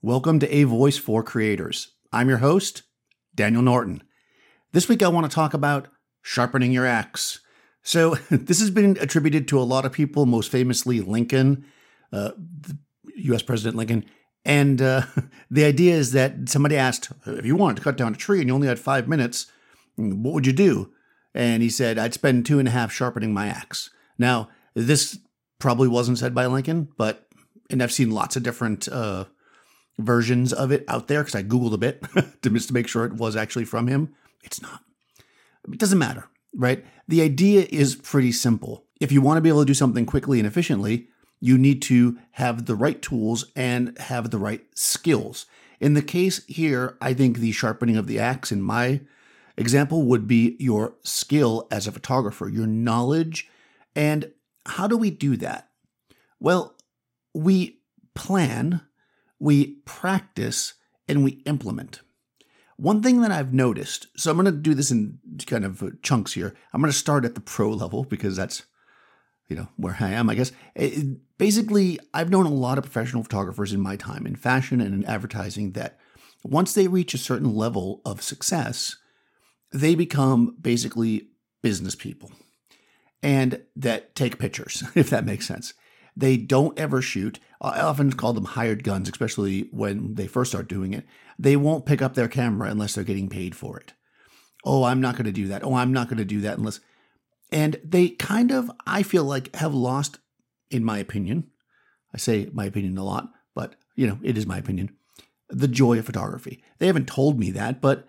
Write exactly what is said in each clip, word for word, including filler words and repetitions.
Welcome to A Voice for Creators. I'm your host, Daniel Norton. This week I want to talk about sharpening your axe. So this has been attributed to a lot of people, most famously Lincoln, uh, U S President Lincoln. And uh, the idea is that somebody asked, if you wanted to cut down a tree and you only had five minutes, what would you do? And he said, I'd spend two and a half sharpening my axe. Now, this probably wasn't said by Lincoln, but, and I've seen lots of different uh, versions of it out there because I Googled a bit to just to make sure it was actually from him. It's not. It doesn't matter, right? The idea is pretty simple. If you want to be able to do something quickly and efficiently, you need to have the right tools and have the right skills. In the case here, I think the sharpening of the axe in my example would be your skill as a photographer, your knowledge. And how do we do that? Well, we plan, we practice, and we implement. One thing that I've noticed, so I'm going to do this in kind of chunks here. I'm going to start at the pro level because that's, you know, where I am, I guess. It, basically, I've known a lot of professional photographers in my time in fashion and in advertising that once they reach a certain level of success, they become basically business people and that take pictures, if that makes sense. They don't ever shoot. I often call them hired guns, especially when they first start doing it. They won't pick up their camera unless they're getting paid for it. Oh, I'm not going to do that. Oh, I'm not going to do that unless... And they kind of, I feel like, have lost, in my opinion, I say my opinion a lot, but, you know, it is my opinion, the joy of photography. They haven't told me that, but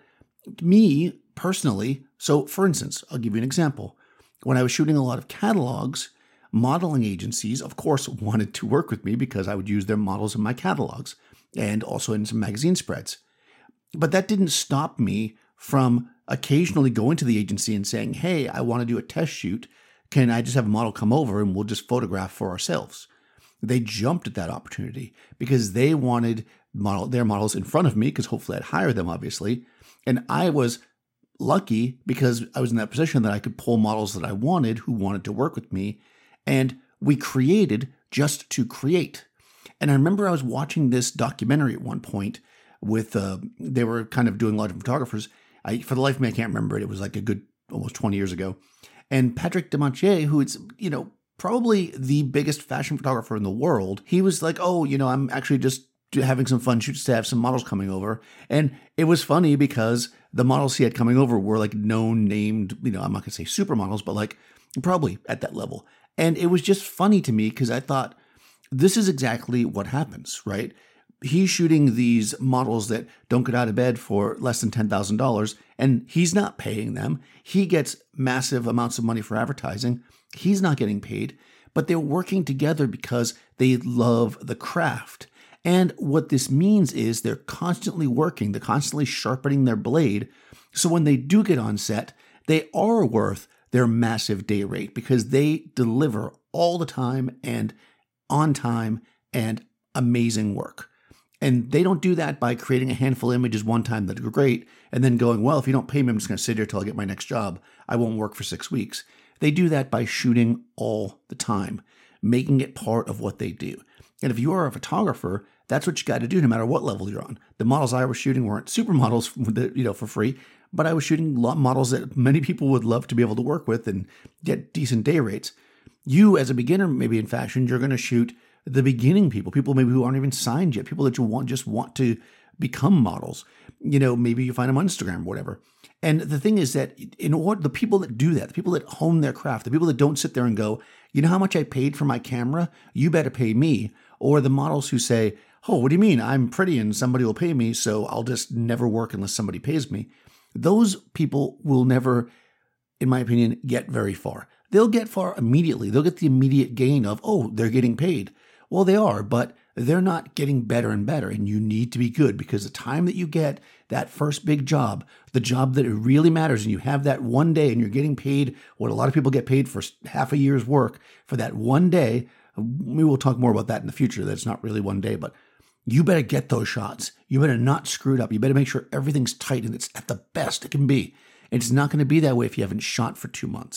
me personally, so for instance, I'll give you an example. When I was shooting a lot of catalogs, modeling agencies, of course, wanted to work with me because I would use their models in my catalogs and also in some magazine spreads. But that didn't stop me from occasionally going to the agency and saying, hey, I want to do a test shoot. Can I just have a model come over and we'll just photograph for ourselves? They jumped at that opportunity because they wanted model their models in front of me because hopefully I'd hire them, obviously. And I was lucky because I was in that position that I could pull models that I wanted who wanted to work with me. And we created just to create. And I remember I was watching this documentary at one point with, uh, they were kind of doing a lot of photographers. I, for the life of me, I can't remember it. It was like a good almost twenty years ago. And Patrick Demontier, who is, you know, probably the biggest fashion photographer in the world, he was like, oh, you know, I'm actually just having some fun shoots to have some models coming over. And it was funny because the models he had coming over were like known, named, you know, I'm not going to say supermodels, but like probably at that level. And it was just funny to me because I thought, this is exactly what happens, right? He's shooting these models that don't get out of bed for less than ten thousand dollars, and he's not paying them. He gets massive amounts of money for advertising. He's not getting paid, but they're working together because they love the craft. And what this means is they're constantly working, they're constantly sharpening their blade. So when they do get on set, they are worth their massive day rate because they deliver all the time and on time and amazing work. And they don't do that by creating a handful of images one time that are great and then going, well, if you don't pay me, I'm just going to sit here till I get my next job. I won't work for six weeks. They do that by shooting all the time, making it part of what they do. And if you are a photographer, that's what you got to do no matter what level you're on. The models I was shooting weren't supermodels, you know, for free, but I was shooting models that many people would love to be able to work with and get decent day rates. You, as a beginner, maybe in fashion, you're going to shoot the beginning people, people maybe who aren't even signed yet, people that you want just want to become models. You know, maybe you find them on Instagram or whatever. And the thing is that in order, the people that do that, the people that hone their craft, the people that don't sit there and go, you know how much I paid for my camera? You better pay me. Or the models who say, oh, what do you mean? I'm pretty and somebody will pay me, so I'll just never work unless somebody pays me. Those people will never, in my opinion, get very far. They'll get far immediately. They'll get the immediate gain of, oh, they're getting paid. Well, they are, but they're not getting better and better, and you need to be good because the time that you get that first big job, the job that it really matters, and you have that one day and you're getting paid what a lot of people get paid for half a year's work for that one day. Maybe we'll talk more about that in the future. That's not really one day, but you better get those shots. You better not screw it up. You better make sure everything's tight and it's at the best it can be. And it's not going to be that way if you haven't shot for two months.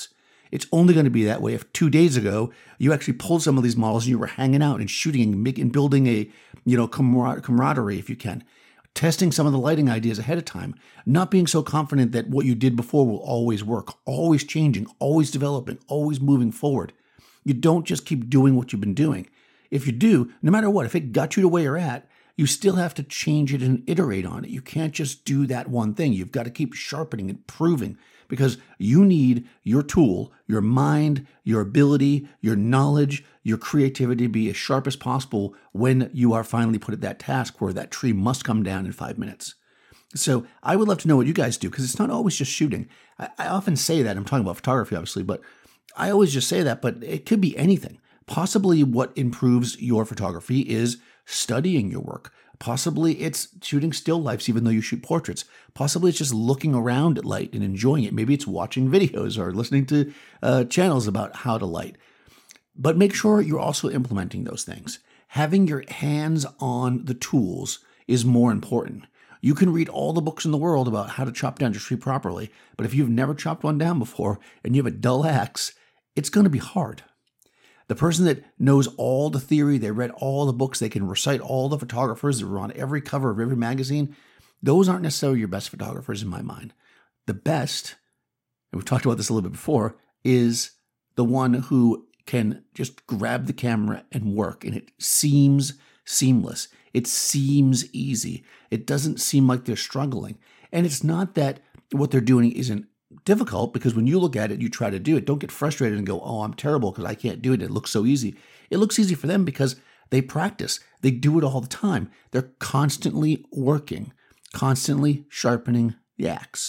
It's only going to be that way if two days ago you actually pulled some of these models and you were hanging out and shooting and, making, and building a, you know, camar- camaraderie, if you can. Testing some of the lighting ideas ahead of time, not being so confident that what you did before will always work, always changing, always developing, always moving forward. You don't just keep doing what you've been doing. If you do, no matter what, if it got you to where you're at, you still have to change it and iterate on it. You can't just do that one thing. You've got to keep sharpening and proving, because you need your tool, your mind, your ability, your knowledge, your creativity to be as sharp as possible when you are finally put at that task where that tree must come down in five minutes. So I would love to know what you guys do, because it's not always just shooting. I, I often say that. I'm talking about photography, obviously, but I always just say that, but it could be anything. Possibly what improves your photography is studying your work. Possibly it's shooting still lifes, even though you shoot portraits. Possibly it's just looking around at light and enjoying it. Maybe it's watching videos or listening to uh, channels about how to light. But make sure you're also implementing those things. Having your hands on the tools is more important. You can read all the books in the world about how to chop down your tree properly, but if you've never chopped one down before and you have a dull axe, it's going to be hard. The person that knows all the theory, they read all the books, they can recite all the photographers that were on every cover of every magazine, those aren't necessarily your best photographers in my mind. The best, and we've talked about this a little bit before, is the one who can just grab the camera and work, and it seems seamless. It seems easy. It doesn't seem like they're struggling. And it's not that what they're doing isn't difficult, because when you look at it, you try to do it. Don't get frustrated and go, oh, I'm terrible because I can't do it. It looks so easy. It looks easy for them because they practice. They do it all the time. They're constantly working, constantly sharpening the axe.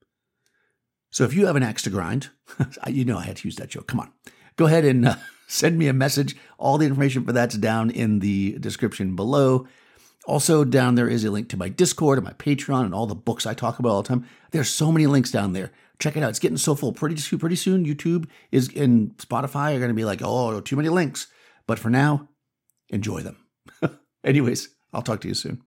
So if you have an axe to grind, you know I had to use that joke. Come on. Go ahead and uh, send me a message. All the information for that's down in the description below. Also, down there is a link to my Discord and my Patreon and all the books I talk about all the time. There's so many links down there. Check it out. It's getting so full. Pretty soon, pretty soon, YouTube is and Spotify are going to be like, oh, too many links. But for now, enjoy them. Anyways, I'll talk to you soon.